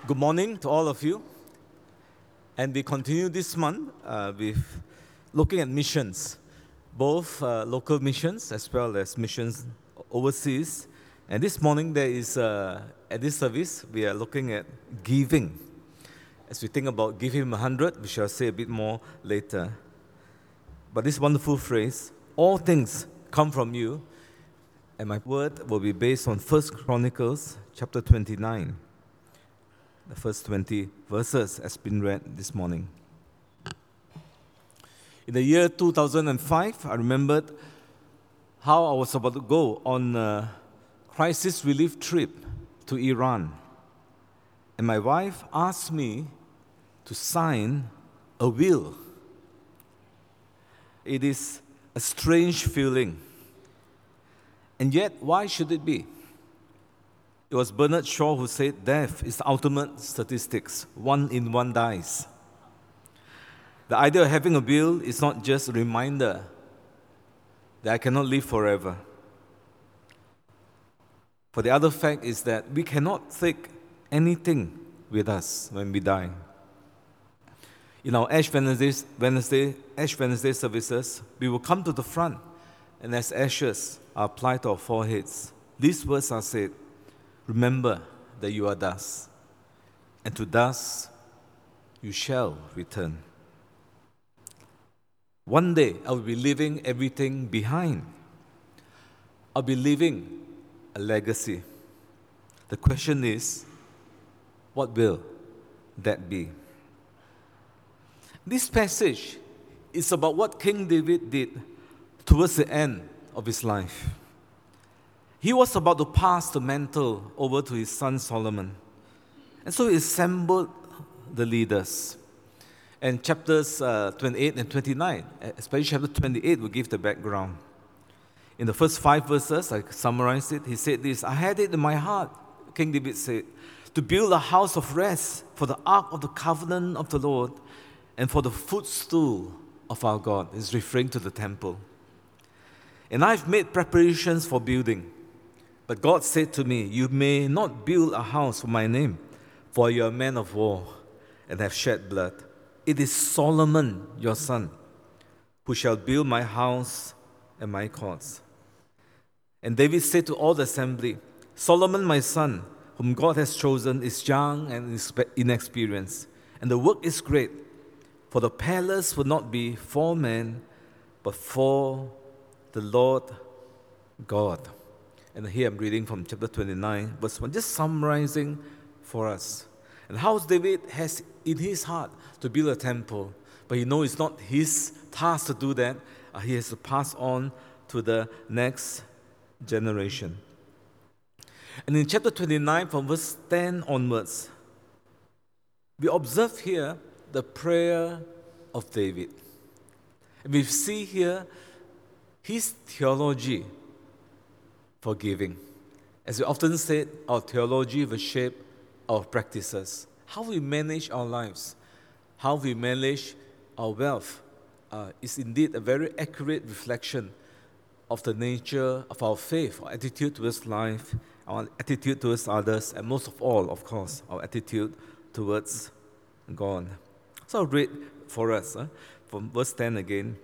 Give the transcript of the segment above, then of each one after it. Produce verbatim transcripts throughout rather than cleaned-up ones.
Good morning to all of you. And we continue this month uh, with looking at missions, both uh, local missions as well as missions overseas. And this morning there is, uh, at this service, we are looking at giving. As we think about give him a hundred, we shall say a bit more later. But this wonderful phrase, all things come from you, and my word will be based on First Chronicles chapter twenty-nine. The first twenty verses has been read this morning. In the year two thousand five, I remembered how I was about to go on a crisis relief trip to Iran. And my wife asked me to sign a will. It is a strange feeling. And yet, why should it be? It was Bernard Shaw who said, death is the ultimate statistics. One in one dies. The idea of having a will is not just a reminder that I cannot live forever. For the other fact is that we cannot take anything with us when we die. In our Ash Wednesday, Wednesday, Ash Wednesday services, we will come to the front, and as ashes are applied to our foreheads, these words are said, remember that you are dust, and to dust you shall return. One day I will be leaving everything behind. I'll be leaving a legacy. The question is, what will that be? This passage is about what King David did towards the end of his life. He was about to pass the mantle over to his son Solomon. And so he assembled the leaders. And chapters uh, twenty-eight and twenty-nine, especially chapter twenty-eight, will give the background. In the first five verses, I summarized it, he said this, I had it in my heart, King David said, to build a house of rest for the ark of the covenant of the Lord and for the footstool of our God. He's referring to the temple. And I've made preparations for building. But God said to me, you may not build a house for my name, for you are a man of war and have shed blood. It is Solomon, your son, who shall build my house and my courts. And David said to all the assembly, Solomon, my son, whom God has chosen, is young and inexperienced, and the work is great. For the palace will not be for men, but for the Lord God. And here I'm reading from chapter twenty-nine, verse one, just summarizing for us. And how David has in his heart to build a temple, but he knows it's not his task to do that. Uh, he has to pass on to the next generation. And in chapter twenty-nine, from verse ten onwards, we observe here the prayer of David. And we see here his theology for giving. As we often said, our theology will shape our practices. How we manage our lives, how we manage our wealth uh, is indeed a very accurate reflection of the nature of our faith, our attitude towards life, our attitude towards others, and most of all, of course, our attitude towards God. So I'll read for us uh, from verse ten again.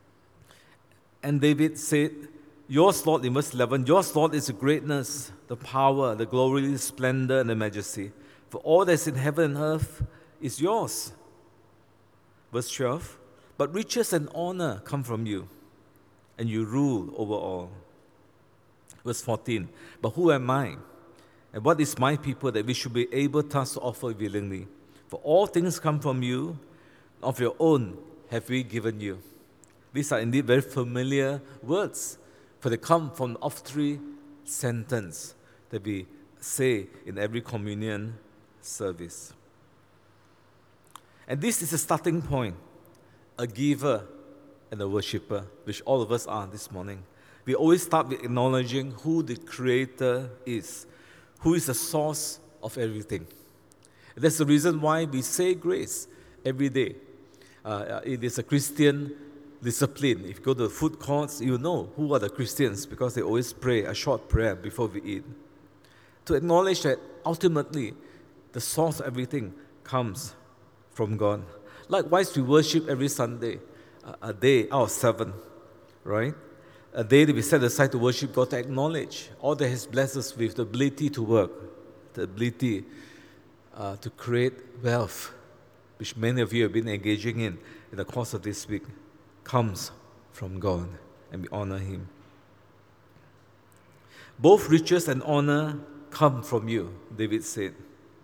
And David said, yours, Lord, in verse eleven, yours, Lord, is the greatness, the power, the glory, the splendor, and the majesty. For all that is in heaven and earth is yours. Verse twelve, but riches and honor come from you, and you rule over all. Verse fourteen, but who am I, and what is my people that we should be able thus to offer willingly? For all things come from you, of your own have we given you. These are indeed very familiar words, for they come from the offertory sentence that we say in every communion service. And this is a starting point, a giver and a worshipper, which all of us are this morning. We always start with acknowledging who the Creator is, who is the source of everything. And that's the reason why we say grace every day. Uh, it is a Christian discipline. If you go to the food courts, you know who are the Christians because they always pray a short prayer before we eat. To acknowledge that ultimately the source of everything, comes from God. Likewise, we worship every Sunday, a day out of seven, right? A day that we set aside to worship God, to acknowledge all that He blessed us with, the ability to work, the ability uh, to create wealth, which many of you have been engaging in in the course of this week, comes from God, and we honor Him. Both riches and honor come from you, David said.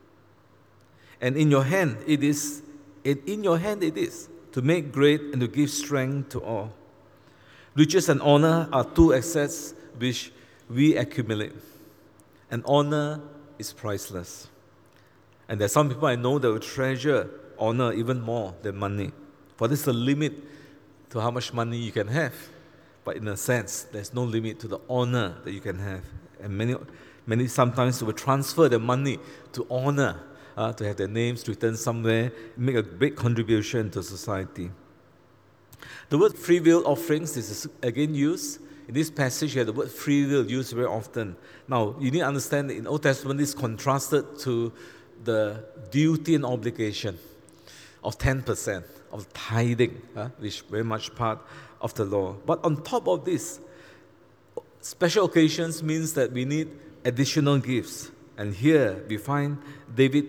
And in your hand it is, and in your hand it is, to make great and to give strength to all. Riches and honor are two assets which we accumulate. And honor is priceless. And there are some people I know that will treasure honor even more than money. For there's a limit to how much money you can have. But in a sense, there's no limit to the honor that you can have. And many, many sometimes will transfer their money to honor, uh, to have their names written somewhere, make a big contribution to society. The word free will offerings is again used. In this passage, you have the word free will used very often. Now, you need to understand that in the Old Testament, this is contrasted to the duty and obligation of ten percent of tithing, uh, which is very much part of the law. But on top of this, special occasions means that we need additional gifts. And here we find David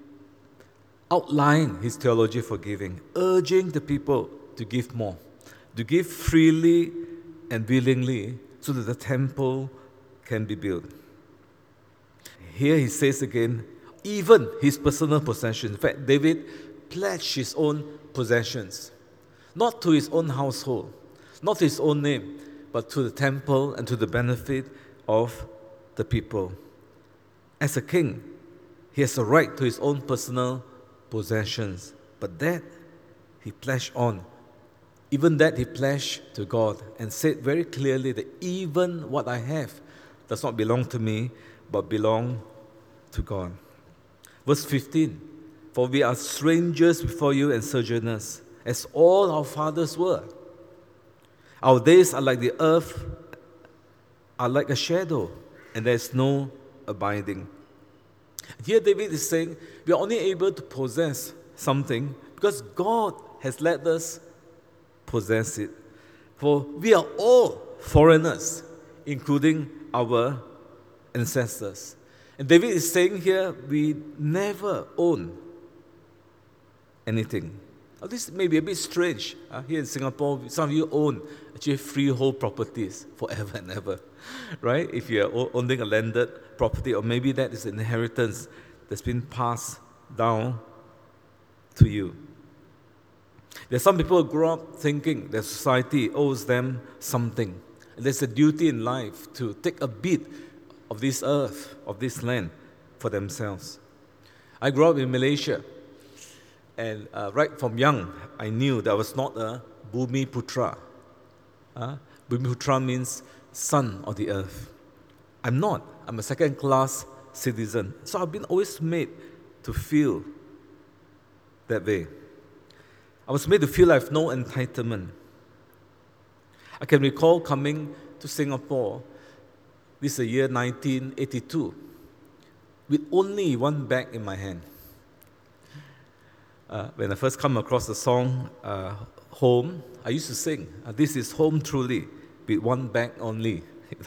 outline his theology for giving, urging the people to give more, to give freely and willingly so that the temple can be built. Here he says again, even his personal possessions. In fact, David pledged his own possessions, not to his own household, not to his own name, but to the temple and to the benefit of the people. As a king, he has a right to his own personal possessions, but that he pledged on. Even that he pledged to God and said very clearly that even what I have does not belong to me, but belong to God. Verse fifteen, for we are strangers before you and sojourners, as all our fathers were. Our days are like the earth, are like a shadow, and there is no abiding. Here David is saying we are only able to possess something because God has let us possess it. For we are all foreigners, including our ancestors. And David is saying here, we never own anything. Now, this may be a bit strange. Uh, here in Singapore, some of you own actually freehold properties forever and ever, right? If you're owning a landed property, or maybe that is an inheritance that's been passed down to you. There are some people who grow up thinking that society owes them something. And there's a duty in life to take a bit of this earth, of this land, for themselves. I grew up in Malaysia, and uh, right from young, I knew that I was not a Bumi Putra. Uh, Bumi Putra means son of the earth. I'm not. I'm a second-class citizen. So I've been always made to feel that way. I was made to feel I have no entitlement. I can recall coming to Singapore, this is the year nineteen eighty-two, with only one bag in my hand. Uh, when I first come across the song uh, Home, I used to sing, uh, this is home truly, with one bag only.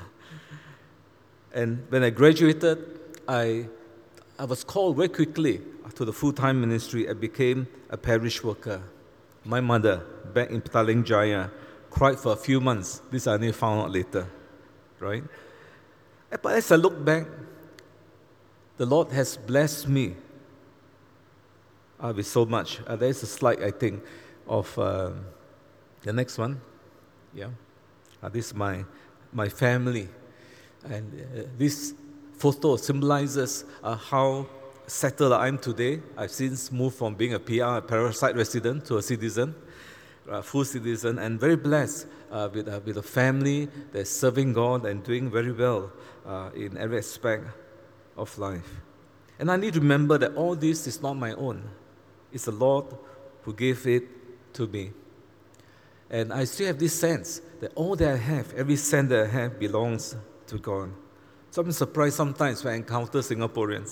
And when I graduated, I, I was called very quickly to the full-time ministry. I became a parish worker. My mother, back in Petaling Jaya, cried for a few months. This I only found out later, right? But as I look back, the Lord has blessed me uh, with so much. Uh, there is a slide, I think, of uh, the next one. Yeah, uh, this is my my family, and uh, this photo symbolizes uh, how settled I am today. I've since moved from being a P R, a parasite resident, to a citizen, a full citizen, and very blessed uh, with, uh, with a family that's serving God and doing very well uh, in every aspect of life. And I need to remember that all this is not my own. It's the Lord who gave it to me. And I still have this sense that all that I have, every cent that I have, belongs to God. So I'm surprised sometimes when I encounter Singaporeans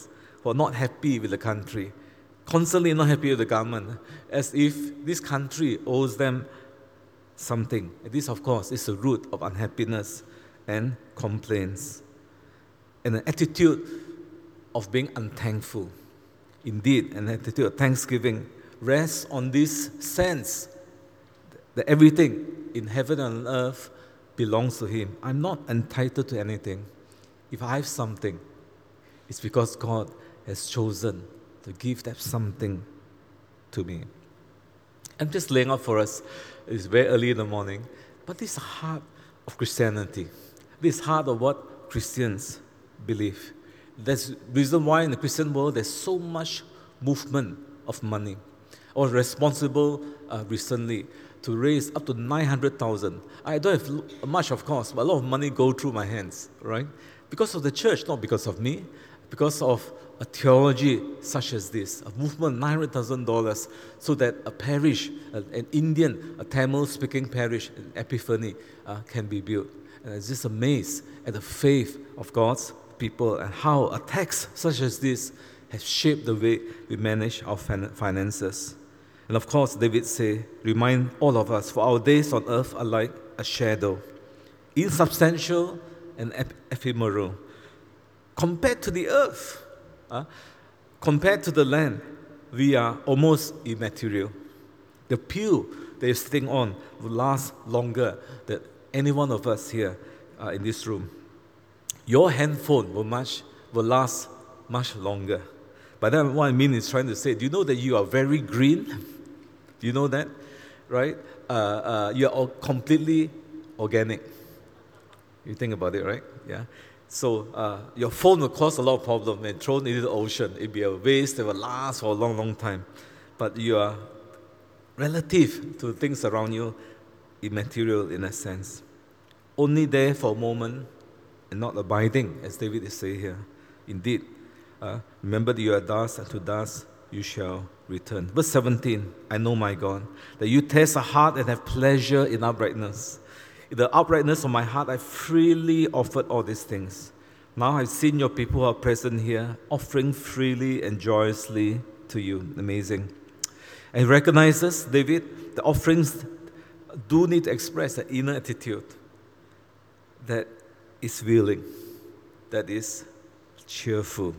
who are not happy with the country, constantly not happy with the government, as if this country owes them something. And this, of course, is the root of unhappiness and complaints, and an attitude of being unthankful. Indeed, an attitude of thanksgiving rests on this sense that everything in heaven and on earth belongs to Him. I'm not entitled to anything. If I have something, it's because God has chosen to give that something to me. I'm just laying out for us, it's very early in the morning, but this is the heart of Christianity. This is the heart of what Christians believe. That's the reason why in the Christian world there's so much movement of money. I was responsible uh, recently to raise up to nine hundred thousand. I don't have much, of course, but a lot of money go through my hands, right? Because of the church, not because of me, because of a theology such as this, a movement, nine hundred thousand dollars, so that a parish, an Indian, a Tamil-speaking parish, Epiphany, uh, can be built. And I was just amazed at the faith of God's people and how a text such as this has shaped the way we manage our finances. And of course, David say, remind all of us, for our days on earth are like a shadow, insubstantial and ephemeral. Compared to the earth, uh, compared to the land, we are almost immaterial. The pew that you're sitting on will last longer than any one of us here uh, in this room. Your handphone will much will last much longer. By that, what I mean is trying to say, do you know that you are very green? Do you know that? Right? Uh, uh, you are all completely organic. You think about it, right? Yeah. So uh, your phone will cause a lot of problems when thrown into the ocean. It'll be a waste that will last for a long, long time. But you are relative to things around you, immaterial in a sense. Only there for a moment and not abiding, as David is saying here. Indeed, uh, remember that you are dust, and to dust you shall return. Verse seventeen, I know, my God, that you test the heart and have pleasure in uprightness. In the uprightness of my heart, I freely offered all these things. Now I've seen your people who are present here, offering freely and joyously to you. Amazing. And he recognizes, David, the offerings do need to express an inner attitude that is willing, that is cheerful.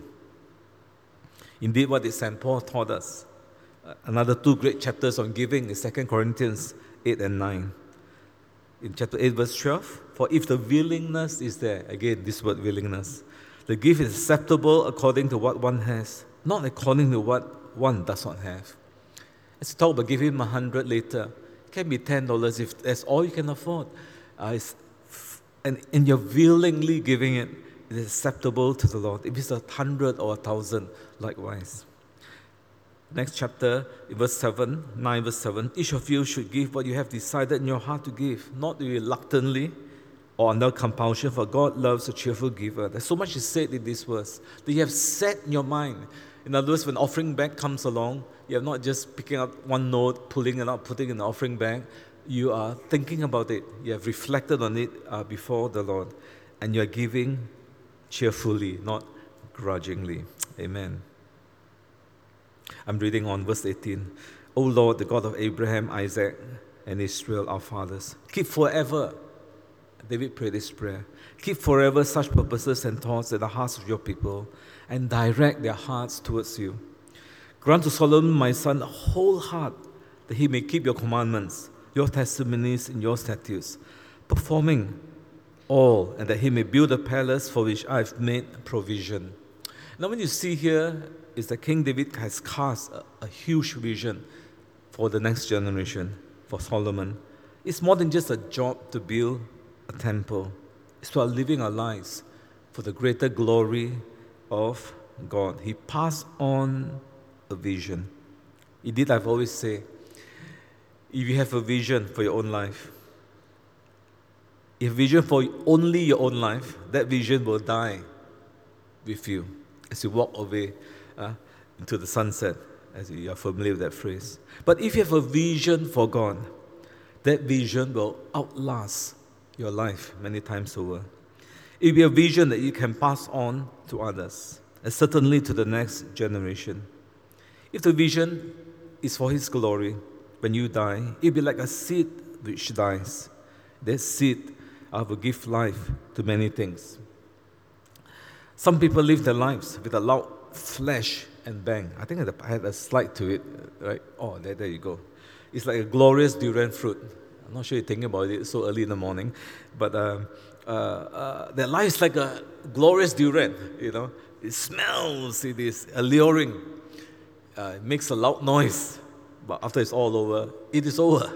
Indeed, what did Saint Paul taught us? Another two great chapters on giving is Second Corinthians eight and nine. In chapter eight, verse twelve, for if the willingness is there, again, this word willingness, the gift is acceptable according to what one has, not according to what one does not have. As you talk about giving him a hundred later, it can be ten dollars if that's all you can afford. Uh, it's And, and you're willingly giving it, it is acceptable to the Lord. If it's a hundred or a thousand, likewise. Next chapter, in verse seven, nine verse seven, each of you should give what you have decided in your heart to give, not reluctantly or under compulsion, for God loves a cheerful giver. There's so much is said in this verse that you have set in your mind. In other words, when offering bag comes along, you are not just picking up one note, pulling it out, putting it in the offering bag. You are thinking about it. You have reflected on it uh, before the Lord. And you are giving cheerfully, not grudgingly. Amen. I'm reading on verse eighteen. O Lord, the God of Abraham, Isaac, and Israel, our fathers, keep forever, David prayed this prayer, keep forever such purposes and thoughts in the hearts of your people, and direct their hearts towards you. Grant to Solomon, my son, a whole heart, that he may keep your commandments, your testimonies, and your statutes, performing all, and that he may build a palace for which I have made provision. Now, when you see here, is that King David has cast a, a huge vision for the next generation, for Solomon. It's more than just a job to build a temple. It's about living our lives for the greater glory of God. He passed on a vision. Indeed, I've always said, if you have a vision for your own life, if vision for only your own life, that vision will die with you as you walk away uh, into the sunset, as you are familiar with that phrase. But if you have a vision for God, that vision will outlast your life many times over. It will be a vision that you can pass on to others. and certainly to the next generation. If the vision is for His glory, when you die, it'll be like a seed which dies. That seed uh, will give life to many things. Some people live their lives with a loud flash and bang. I think I had a slide to it, right? Oh, there, there you go. It's like a glorious durian fruit. I'm not sure you're thinking about it so early in the morning, but uh, uh, uh, their life is like a glorious durian, you know. It smells, it is alluring, uh, it makes a loud noise, but after it's all over, it is over.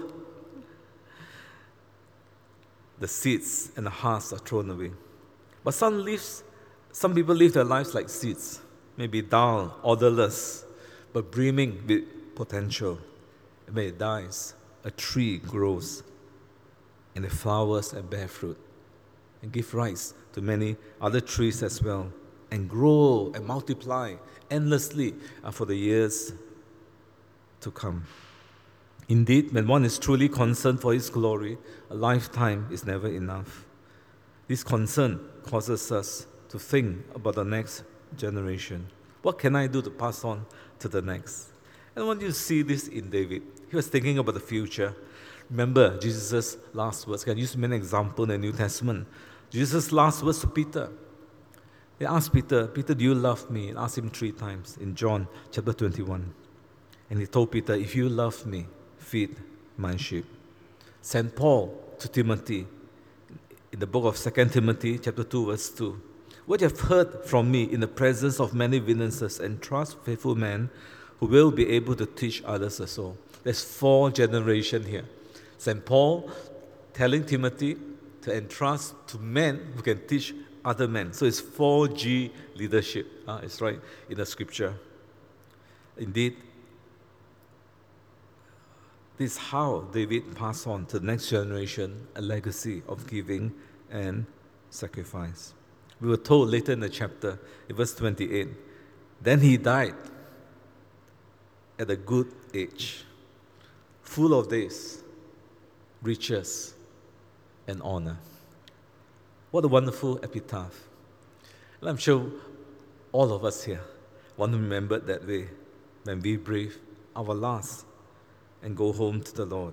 The seeds and the hearts are thrown away. But some lives, some people live their lives like seeds, maybe dull, odorless, but brimming with potential. And when it dies, a tree grows, and it flowers and bear fruit, and give rise to many other trees as well, and grow and multiply endlessly for the years to come. Indeed, when one is truly concerned for His glory, a lifetime is never enough. This concern causes us to think about the next generation. What can I do to pass on to the next? And I want you to see this in David. He was thinking about the future. Remember Jesus' last words. I can use many examples in the New Testament. Jesus' last words to Peter. They asked Peter, Peter, do you love me? And asked him three times in John chapter twenty-one. And he told Peter, if you love me, feed my sheep. Saint Paul to Timothy in the book of Second Timothy chapter two verse two. What you have heard from me in the presence of many witnesses, entrust faithful men who will be able to teach others also. There's four generations here. Saint Paul telling Timothy to entrust to men who can teach other men. So it's four G leadership. Uh, it's right in the scripture. Indeed, this is how David passed on to the next generation a legacy of giving and sacrifice. We were told later in the chapter, in verse twenty-eight, then he died at a good age, full of days, riches, and honor. What a wonderful epitaph. And I'm sure all of us here want to remember that way when we breathe our last and go home to the Lord.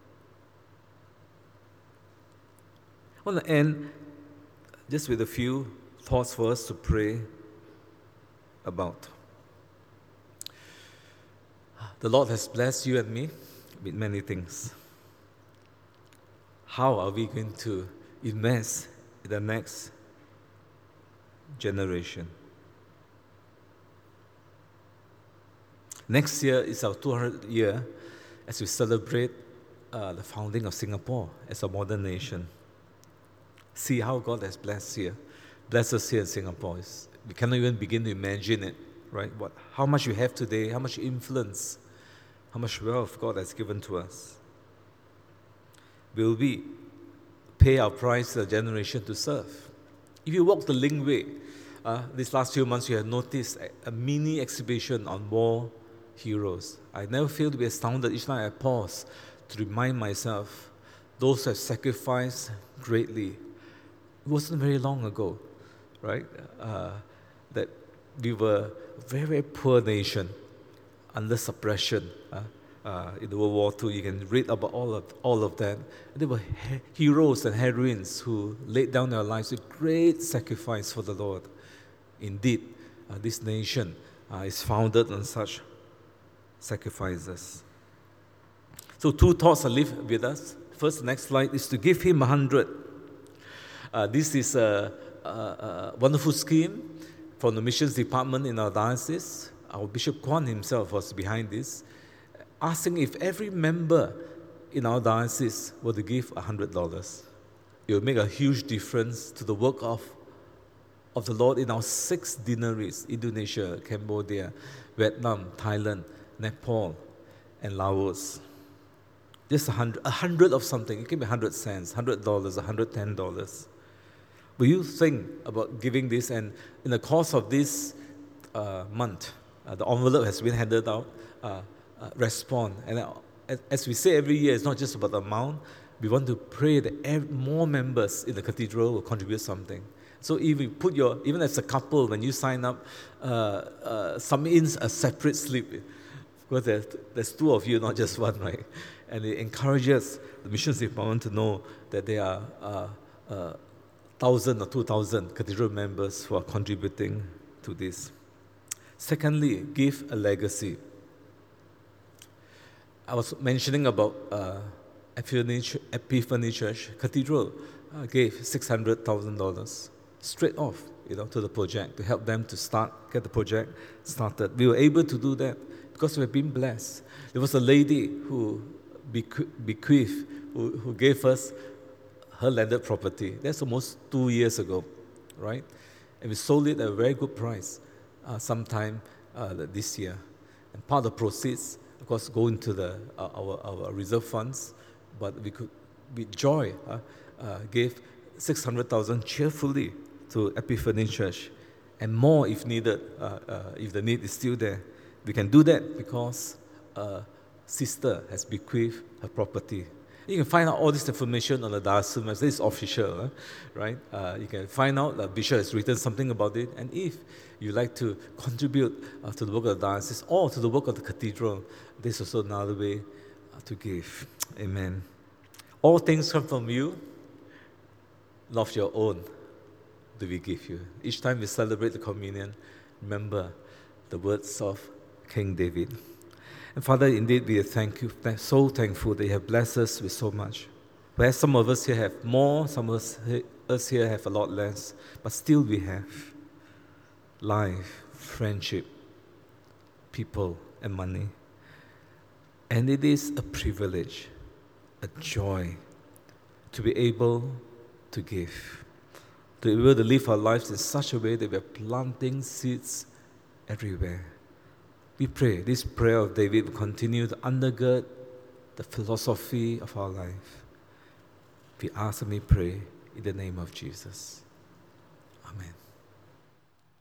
I want to end just with a few thoughts for us to pray about. The Lord has blessed you and me with many things. How are we going to invest in the next generation? Next year is our two hundredth year as we celebrate uh, the founding of Singapore as a modern nation. See how God has blessed here, blessed us here in Singapore. It's, we cannot even begin to imagine it, right? What, how much you have today, how much influence, how much wealth God has given to us. Will we pay our price to the generation to serve? If you walk the Link Way, uh, these last few months you have noticed a, a mini exhibition on war heroes. I never fail to be astounded each time I pause to remind myself those who have sacrificed greatly. It wasn't very long ago, right? Uh, that we were a very, very poor nation under suppression. Uh, uh, in the World War Two, you can read about all of all of that. There were he- heroes and heroines who laid down their lives with great sacrifice for the Lord. Indeed, uh, this nation uh, is founded on such sacrifices. So two thoughts are left with us. First, the next slide is to give him a hundred. Uh, this is a, a, a wonderful scheme from the missions department in our diocese. Our Bishop Kwan himself was behind this, asking if every member in our diocese were to give one hundred dollars. It will make a huge difference to the work of, of the Lord in our six deaneries: Indonesia, Cambodia, Vietnam, Thailand, Nepal, and Laos. Just a hundred, a hundred of something. It can be a hundred cents, hundred dollars, a hundred ten dollars. Will you think about giving this? And in the course of this uh, month, uh, the envelope has been handed out. Uh, uh, respond, and uh, as, as we say every year, it's not just about the amount. We want to pray that every, more members in the cathedral will contribute something. So if you put your, even as a couple, when you sign up, uh, uh, submit in a separate slip, because there's, there's two of you, not just one, right? And it encourages the missions department to know that there are uh, uh, thousand or two thousand cathedral members who are contributing to this. Secondly, give a legacy. I was mentioning about uh, Epiphany, Epiphany Church Cathedral uh, gave six hundred thousand dollars straight off, you know, to the project to help them to start, get the project started. We were able to do that because we've been blessed. There was a lady who beque- bequeathed, who, who gave us her landed property. That's almost two years ago, right? And we sold it at a very good price uh, sometime uh, this year. And part of the proceeds, of course, go into the uh, our, our reserve funds, but we could, with joy, uh, uh, gave six hundred thousand cheerfully to Epiphany Church, and more if needed, uh, uh, if the need is still there. We can do that because a sister has bequeathed her property. You can find out all this information on the diocese website. This is official, uh, right? Uh, you can find out that Bishop has written something about it, and if you like to contribute uh, to the work of the diocese or to the work of the cathedral, this is also another way uh, to give. Amen. All things come from you, not your own do we give you. Each time we celebrate the communion, remember the words of King David. And Father, indeed, we thank you, so thankful that you have blessed us with so much. Where some of us here have more, some of us, us here have a lot less, but still we have life, friendship, people, and money. And it is a privilege, a joy to be able to give, to be able to live our lives in such a way that we are planting seeds everywhere. We pray this prayer of David will continue to undergird the philosophy of our life. We ask and we pray in the name of Jesus. Amen.